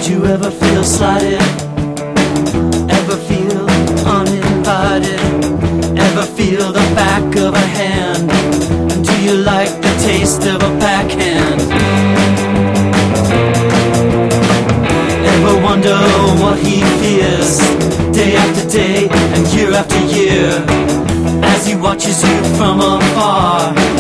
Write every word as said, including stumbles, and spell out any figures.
you ever feel slighted? Ever feel uninvited? Ever feel the back of a hand? Do you like the taste of a backhand? Ever wonder what he fears, day after day and year after year, as he watches you from afar?